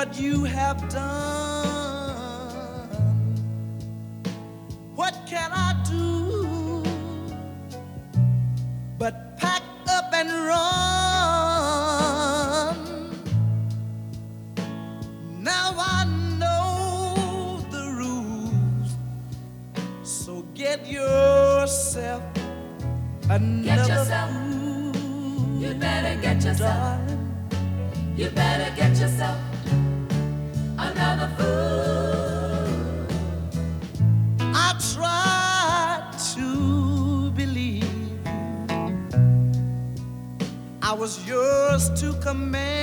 what you have done. What can I do but pack up and run? Now I know the rules, so get yourself another Get yourself. fool, You better get yourself. darling. You better get yourself another fool. I tried to believe I was yours to command.